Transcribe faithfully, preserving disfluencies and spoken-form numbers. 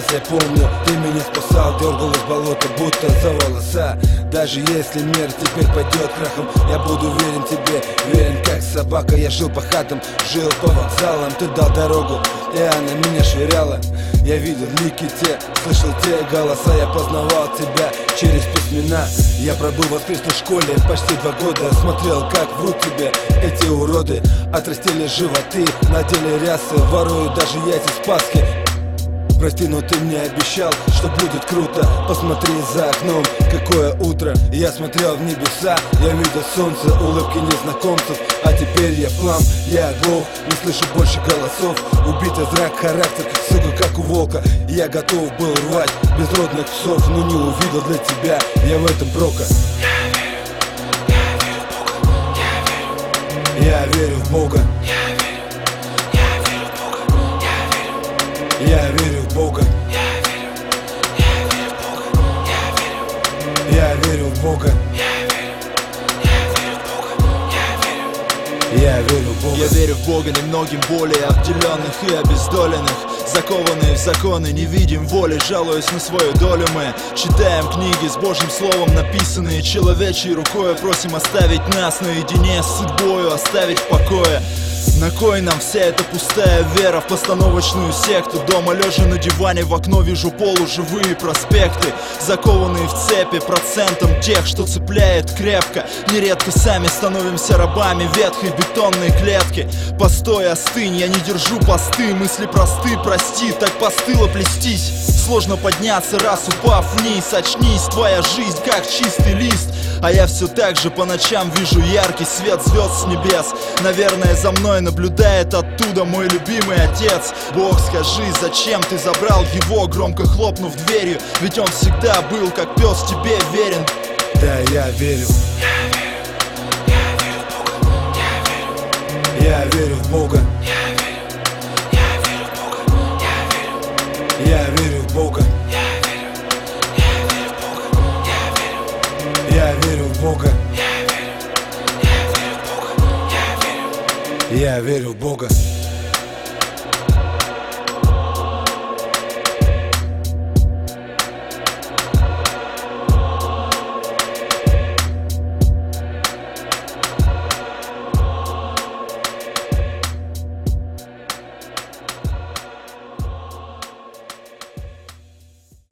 раз я помню, ты меня спасал, дергал из болота, будто за волоса. Даже если мир теперь пойдет крахом, я буду верен тебе, верен как собака. Я жил по хатам, жил по вокзалам, ты дал дорогу, и она меня швыряла. Я видел лики те, слышал те голоса, я познавал тебя через письмена. Я пробыл в воскресной школе почти два года, смотрел, как врут тебе эти уроды. Отрастили животы, надели рясы, воруют даже яйца с Пасхи. Прости, но ты мне обещал, что будет круто. Посмотри за окном, какое утро. Я смотрел в небеса, я видел солнце, улыбки незнакомцев. А теперь я плам, я оглох, не слышу больше голосов. Убитый зрак, характер, сука, как у волка. Я готов был рвать безродных псов, но не увидел для тебя, я в этом прока. Я верю в Бога, Я верю в Бога, я верю в Бога, я верю в Бога. Я верю в Бога немногим более обделенных и обездоленных, закованные в законы, не видим воли, жалуясь на свою долю. Мы читаем книги с Божьим словом, написанные человечьей рукой. Просим оставить нас наедине с судьбою, оставить в покое. На кой нам вся эта пустая вера в постановочную секту? Дома лежа на диване, в окно вижу полуживые проспекты, закованные в цепи процентом тех, что цепляет крепко. Нередко сами становимся рабами ветхой бетонной клетки. Постой, остынь, я не держу посты, мысли просты, прости, так постыло плестись. Сложно подняться, раз упав вниз. Очнись, твоя жизнь как чистый лист. А я все так же по ночам вижу яркий свет звезд с небес. Наверное, за мной наблюдает оттуда мой любимый отец. Бог, скажи, зачем ты забрал его, громко хлопнув дверью? Ведь он всегда был, как пес, тебе верен. Да, я верю, я верю в Бога, я верю в Бога, я верю в Бога, я верю в Бога.